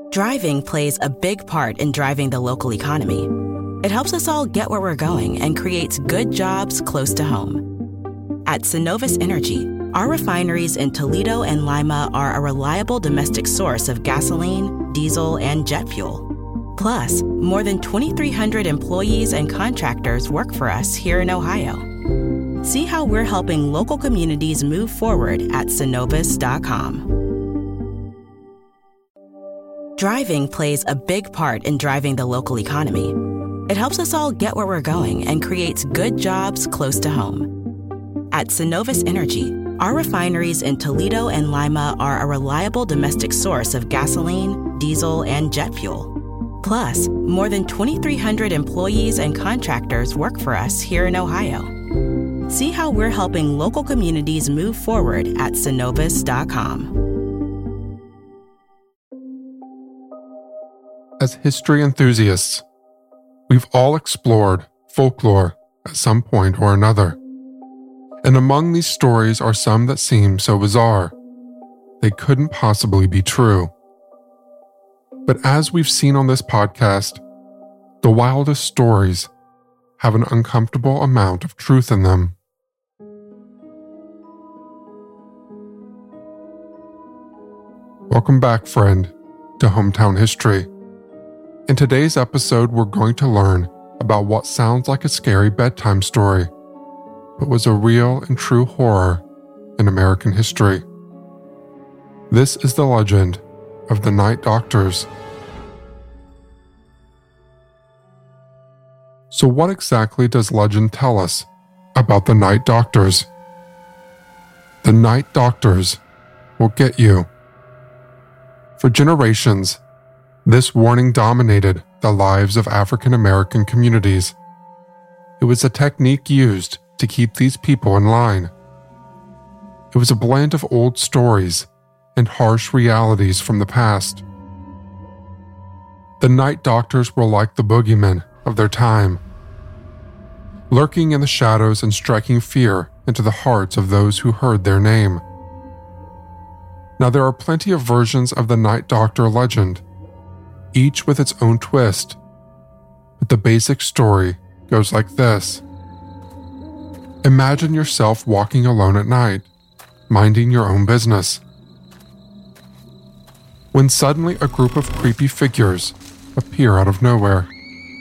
Driving plays a big part in driving the local economy. It helps us all get where we're going and creates good jobs close to home. At Synovus Energy, our refineries in Toledo and Lima are a reliable domestic source of gasoline, diesel, and jet fuel. Plus, more than 2,300 employees and contractors work for us here in Ohio. See how we're helping local communities move forward at Synovus.com. Driving plays a big part in driving the local economy. It helps us all get where we're going and creates good jobs close to home. At Synovus Energy, our refineries in Toledo and Lima are a reliable domestic source of gasoline, diesel, and jet fuel. Plus, more than 2,300 employees and contractors work for us here in Ohio. See how we're helping local communities move forward at Synovus.com. As history enthusiasts, we've all explored folklore at some point or another. And among these stories are some that seem so bizarre, they couldn't possibly be true. But as we've seen on this podcast, the wildest stories have an uncomfortable amount of truth in them. Welcome back, friend, to Hometown History. In today's episode, we're going to learn about what sounds like a scary bedtime story, but was a real and true horror in American history. This is the legend of the Night Doctors. So what exactly does legend tell us about the Night Doctors? The Night Doctors will get you. For generations, this warning dominated the lives of African American communities. It was a technique used to keep these people in line. It was a blend of old stories and harsh realities from the past. The Night Doctors were like the boogeymen of their time, lurking in the shadows and striking fear into the hearts of those who heard their name. Now, there are plenty of versions of the Night Doctor legend, each with its own twist, but the basic story goes like this. Imagine yourself walking alone at night, minding your own business, when suddenly a group of creepy figures appear out of nowhere.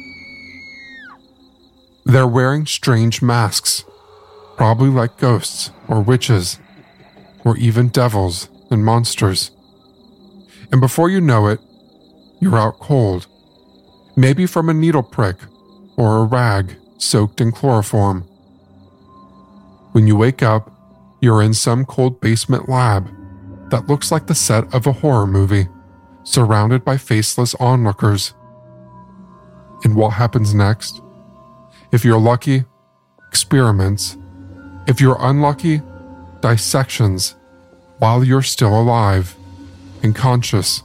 They're wearing strange masks, probably like ghosts or witches, or even devils and monsters. And before you know it, you're out cold, maybe from a needle prick or a rag soaked in chloroform. When you wake up, you're in some cold basement lab that looks like the set of a horror movie, surrounded by faceless onlookers. And what happens next? If you're lucky, experiments. If you're unlucky, dissections, while you're still alive and conscious.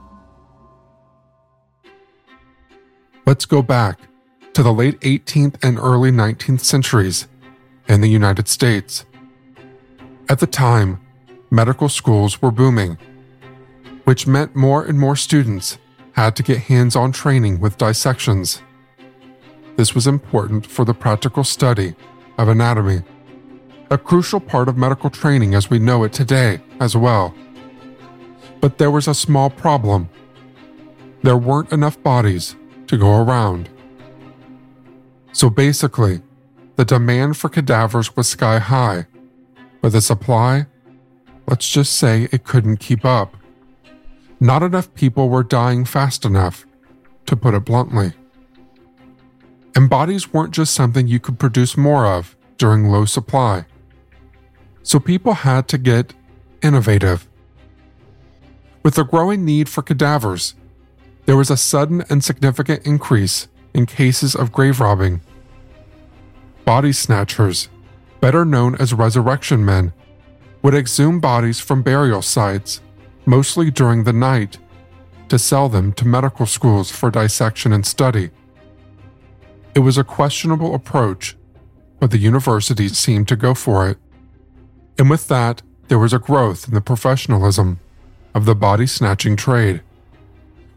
Let's go back to the late 18th and early 19th centuries in the United States. At the time, medical schools were booming, which meant more and more students had to get hands-on training with dissections. This was important for the practical study of anatomy, a crucial part of medical training as we know it today as well. But there was a small problem. There weren't enough bodies to go around. So basically, the demand for cadavers was sky high, but the supply, let's just say it couldn't keep up. Not enough people were dying fast enough, to put it bluntly. And bodies weren't just something you could produce more of during low supply. So people had to get innovative. With the growing need for cadavers, there was a sudden and significant increase in cases of grave robbing. Body snatchers, better known as resurrection men, would exhume bodies from burial sites, mostly during the night, to sell them to medical schools for dissection and study. It was a questionable approach, but the universities seemed to go for it. And with that, there was a growth in the professionalism of the body snatching trade,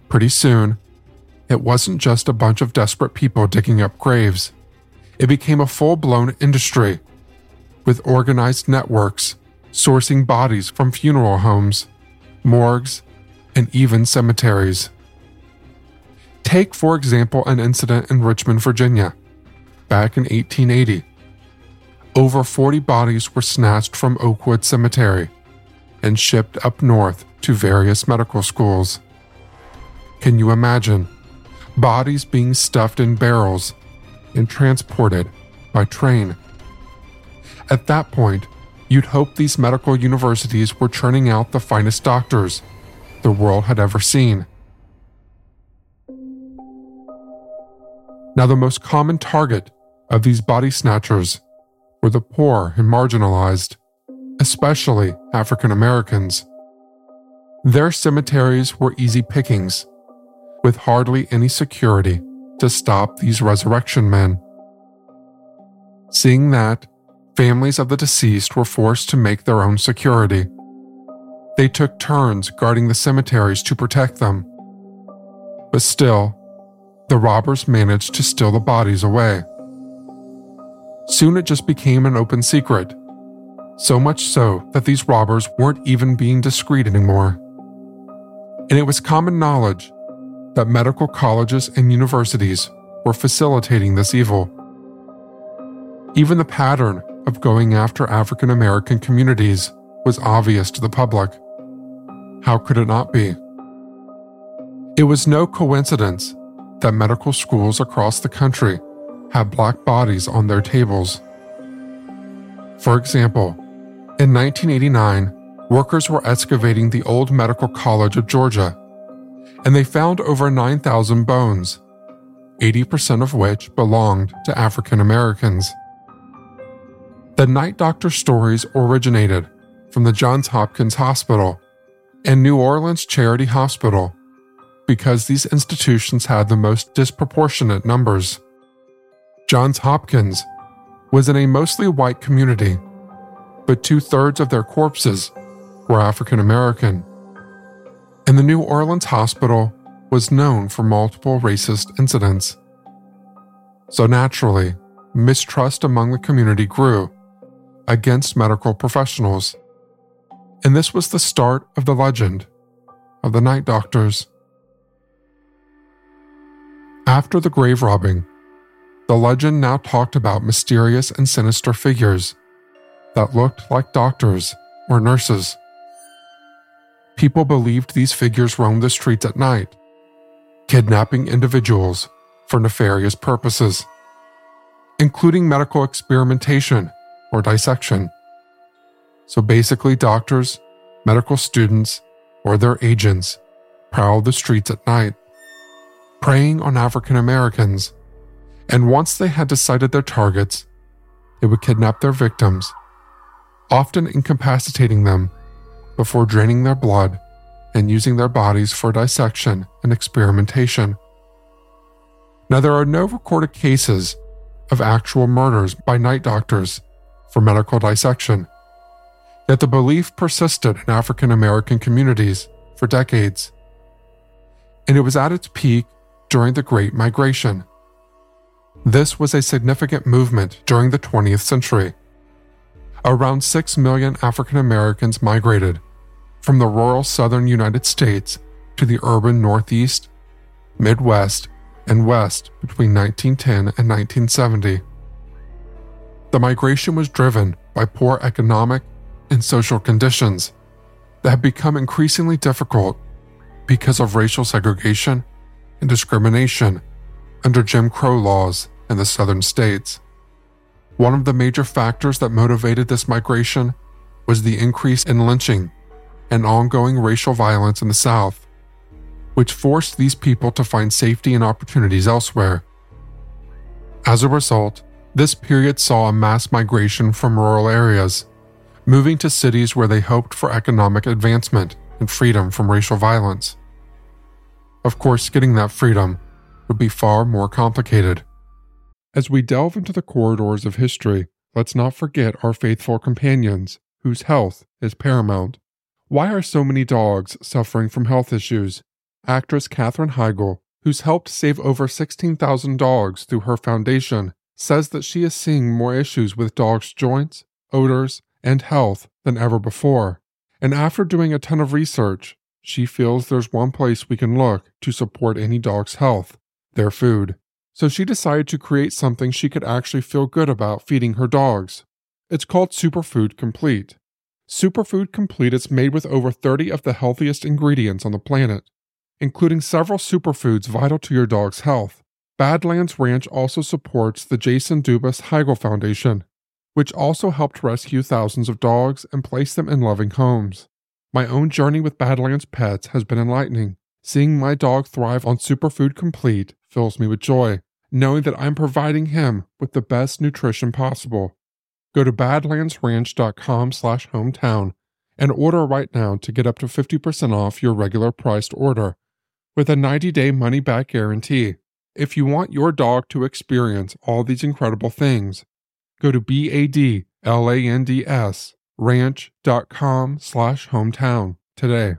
Pretty soon, it wasn't just a bunch of desperate people digging up graves. It became a full-blown industry, with organized networks sourcing bodies from funeral homes, morgues, and even cemeteries. Take, for example, an incident in Richmond, Virginia, back in 1880. Over 40 bodies were snatched from Oakwood Cemetery and shipped up north to various medical schools. Can you imagine bodies being stuffed in barrels and transported by train? At that point, you'd hope these medical universities were churning out the finest doctors the world had ever seen. Now, the most common target of these body snatchers were the poor and marginalized, especially African Americans. Their cemeteries were easy pickings, with hardly any security to stop these resurrection men. Seeing that, families of the deceased were forced to make their own security. They took turns guarding the cemeteries to protect them. But still, the robbers managed to steal the bodies away. Soon it just became an open secret, so much so that these robbers weren't even being discreet anymore. And it was common knowledge that medical colleges and universities were facilitating this evil. Even the pattern of going after African American communities was obvious to the public. How could it not be? It was no coincidence that medical schools across the country had black bodies on their tables. For example, in 1989, workers were excavating the old Medical College of Georgia, and they found over 9,000 bones, 80% of which belonged to African Americans. The night doctor stories originated from the Johns Hopkins Hospital and New Orleans Charity Hospital because these institutions had the most disproportionate numbers. Johns Hopkins was in a mostly white community, but 2/3 of their corpses were African American. And the New Orleans Hospital was known for multiple racist incidents. So naturally, mistrust among the community grew against medical professionals. And this was the start of the legend of the night doctors. After the grave robbing, the legend now talked about mysterious and sinister figures that looked like doctors or nurses. People believed these figures roamed the streets at night, kidnapping individuals for nefarious purposes, including medical experimentation or dissection. So basically, doctors, medical students, or their agents prowled the streets at night, preying on African Americans, and once they had decided their targets, they would kidnap their victims, often incapacitating them before draining their blood and using their bodies for dissection and experimentation. Now, there are no recorded cases of actual murders by night doctors for medical dissection, yet the belief persisted in African American communities for decades. And it was at its peak during the Great Migration. This was a significant movement during the 20th century. Around 6 million African Americans migrated from the rural southern United States to the urban Northeast, Midwest, and West between 1910 and 1970. The migration was driven by poor economic and social conditions that have become increasingly difficult because of racial segregation and discrimination under Jim Crow laws in the southern states. One of the major factors that motivated this migration was the increase in lynching and ongoing racial violence in the South, which forced these people to find safety and opportunities elsewhere. As a result, this period saw a mass migration from rural areas, moving to cities where they hoped for economic advancement and freedom from racial violence. Of course, getting that freedom would be far more complicated. As we delve into the corridors of history, let's not forget our faithful companions, whose health is paramount. Why are so many dogs suffering from health issues? actress Katherine Heigl, who's helped save over 16,000 dogs through her foundation, says that she is seeing more issues with dogs' joints, odors, and health than ever before. And after doing a ton of research, she feels there's one place we can look to support any dog's health: their food. So she decided to create something she could actually feel good about feeding her dogs. It's called Superfood Complete. Superfood Complete is made with over 30 of the healthiest ingredients on the planet, including several superfoods vital to your dog's health. Badlands Ranch also supports the Jason Dubas Heigl Foundation, which also helped rescue thousands of dogs and place them in loving homes. My own journey with Badlands Pets has been enlightening. Seeing my dog thrive on Superfood Complete fills me with joy, knowing that I'm providing him with the best nutrition possible. Go to badlandsranch.com/hometown and order right now to get up to 50% off your regular priced order with a 90-day money-back guarantee. If you want your dog to experience all these incredible things, go to BADLANDS ranch.com/hometown today.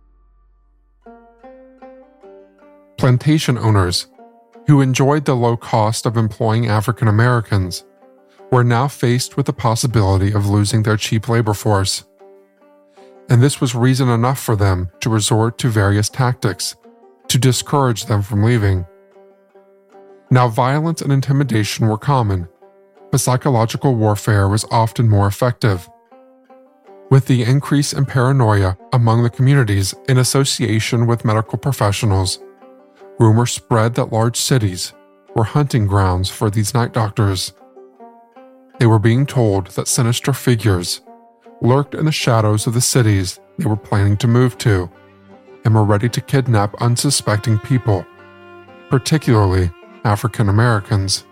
Plantation owners who enjoyed the low cost of employing African Americans were now faced with the possibility of losing their cheap labor force. And this was reason enough for them to resort to various tactics to discourage them from leaving. Now, violence and intimidation were common, but psychological warfare was often more effective. With the increase in paranoia among the communities in association with medical professionals, rumors spread that large cities were hunting grounds for these night doctors. They were being told that sinister figures lurked in the shadows of the cities they were planning to move to and were ready to kidnap unsuspecting people, particularly African Americans.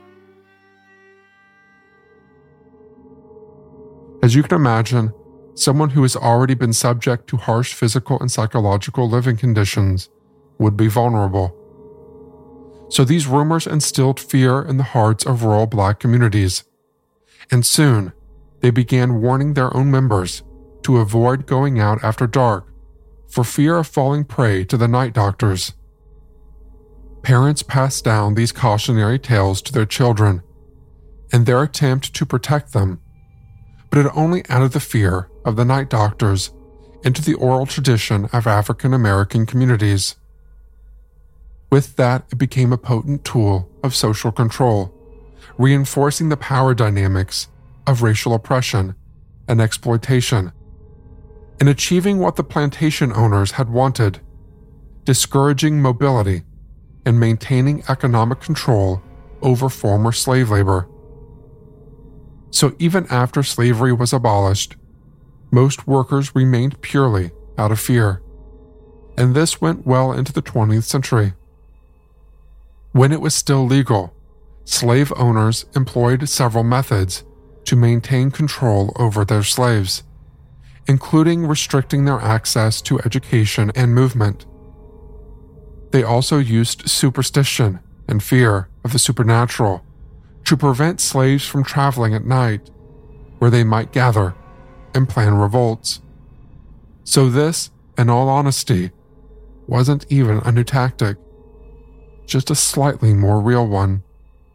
As you can imagine, someone who has already been subject to harsh physical and psychological living conditions would be vulnerable. So these rumors instilled fear in the hearts of rural Black communities, and soon they began warning their own members to avoid going out after dark for fear of falling prey to the night doctors. Parents passed down these cautionary tales to their children in their attempt to protect them, but it only added the fear of the night doctors into the oral tradition of African American communities. With that, it became a potent tool of social control, reinforcing the power dynamics of racial oppression and exploitation, and achieving what the plantation owners had wanted: discouraging mobility and maintaining economic control over former slave labor. So even after slavery was abolished, most workers remained purely out of fear, and this went well into the 20th century. When it was still legal, slave owners employed several methods to maintain control over their slaves, including restricting their access to education and movement. They also used superstition and fear of the supernatural to prevent slaves from traveling at night, where they might gather and plan revolts. So this, in all honesty, wasn't even a new tactic, just a slightly more real one.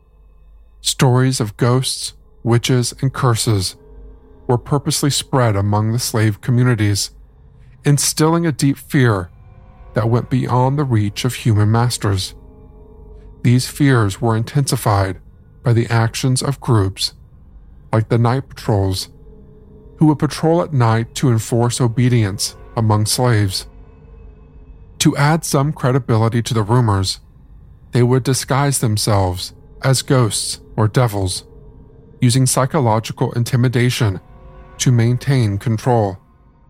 Stories of ghosts, witches, and curses were purposely spread among the slave communities, instilling a deep fear that went beyond the reach of human masters. These fears were intensified by the actions of groups like the night patrols, who would patrol at night to enforce obedience among slaves. To add some credibility to the rumors, they would disguise themselves as ghosts or devils, using psychological intimidation to maintain control.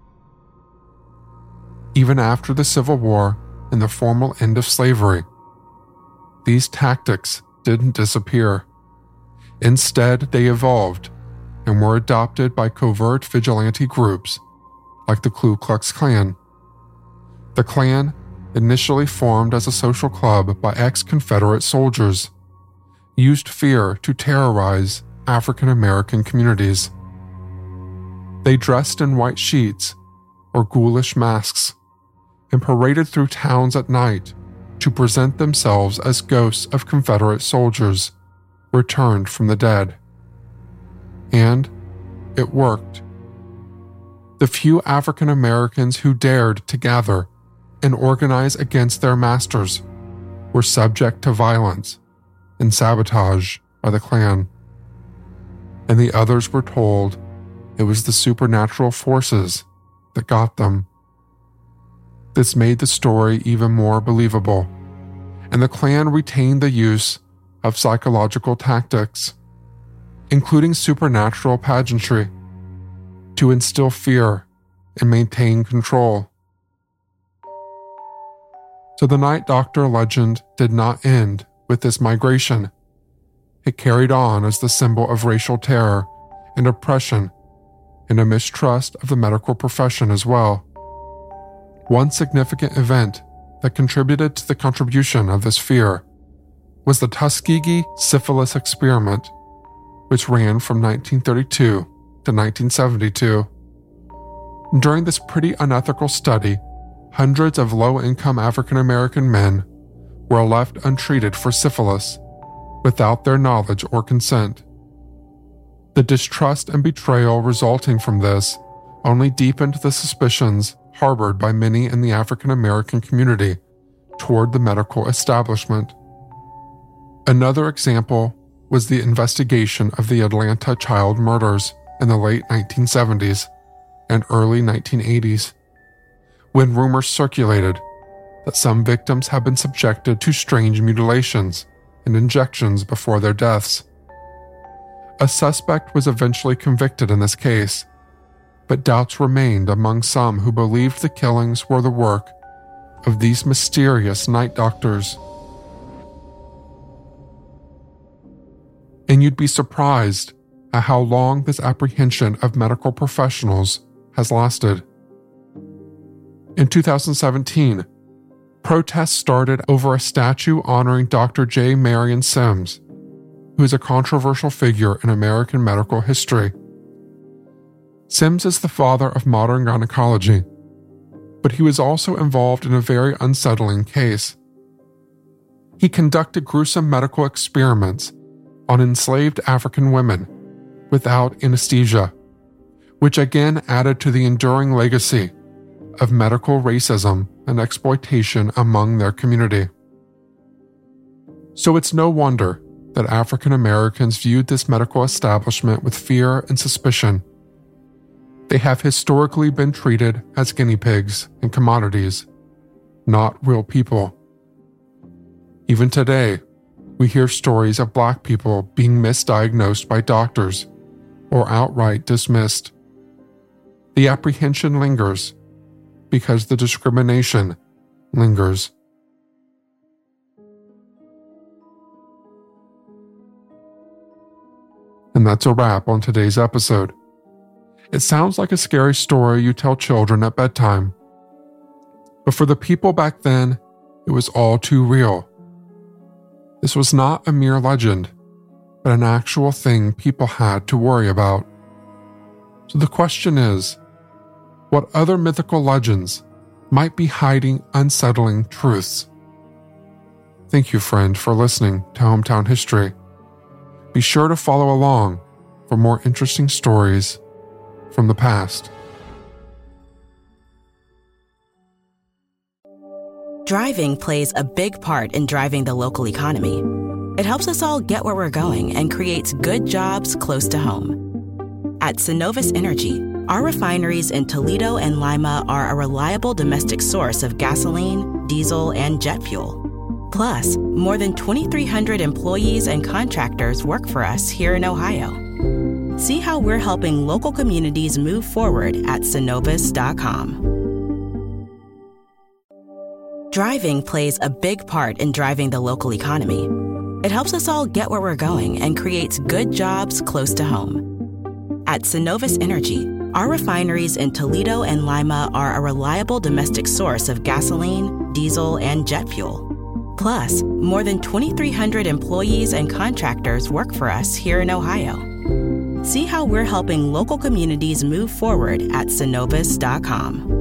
Even after the Civil War and the formal end of slavery, these tactics didn't disappear. Instead, they evolved and were adopted by covert vigilante groups like the Ku Klux Klan. The Klan, initially formed as a social club by ex-Confederate soldiers, used fear to terrorize African American communities. They dressed in white sheets or ghoulish masks and paraded through towns at night to present themselves as ghosts of Confederate soldiers returned from the dead. And it worked. The few African Americans who dared to gather and organize against their masters were subject to violence and sabotage by the Klan, and the others were told it was the supernatural forces that got them. This made the story even more believable, and the Klan retained the use of psychological tactics, including supernatural pageantry, to instill fear and maintain control. So the Night Doctor legend did not end with this migration. It carried on as the symbol of racial terror and oppression and a mistrust of the medical profession as well. One significant event that contributed to the contribution of this fear was the Tuskegee syphilis experiment, which ran from 1932 to 1972. During this pretty unethical study, hundreds of low-income African American men were left untreated for syphilis without their knowledge or consent. The distrust and betrayal resulting from this only deepened the suspicions harbored by many in the African American community toward the medical establishment. Another example was the investigation of the Atlanta child murders in the late 1970s and early 1980s, when rumors circulated that some victims had been subjected to strange mutilations and injections before their deaths. A suspect was eventually convicted in this case, but doubts remained among some who believed the killings were the work of these mysterious night doctors. And you'd be surprised at how long this apprehension of medical professionals has lasted. In 2017, protests started over a statue honoring Dr. J. Marion Sims, who is a controversial figure in American medical history. Sims is the father of modern gynecology, but he was also involved in a very unsettling case. He conducted gruesome medical experiments on enslaved African women without anesthesia, which again added to the enduring legacy of medical racism and exploitation among their community. So it's no wonder that African Americans viewed this medical establishment with fear and suspicion. They have historically been treated as guinea pigs and commodities, not real people. Even today, we hear stories of Black people being misdiagnosed by doctors or outright dismissed. The apprehension lingers because the discrimination lingers. And that's a wrap on today's episode. It sounds like a scary story you tell children at bedtime. But for the people back then, it was all too real. This was not a mere legend, but an actual thing people had to worry about. So the question is, what other mythical legends might be hiding unsettling truths? Thank you, friend, for listening to Hometown History. Be sure to follow along for more interesting stories from the past. Driving plays a big part in driving the local economy. It helps us all get where we're going and creates good jobs close to home. At Synovus Energy, our refineries in Toledo and Lima are a reliable domestic source of gasoline, diesel, and jet fuel. Plus, more than 2,300 employees and contractors work for us here in Ohio. See how we're helping local communities move forward at Synovus.com. Driving plays a big part in driving the local economy. It helps us all get where we're going and creates good jobs close to home. At Synovus Energy, our refineries in Toledo and Lima are a reliable domestic source of gasoline, diesel, and jet fuel. Plus, more than 2,300 employees and contractors work for us here in Ohio. See how we're helping local communities move forward at Synovus.com.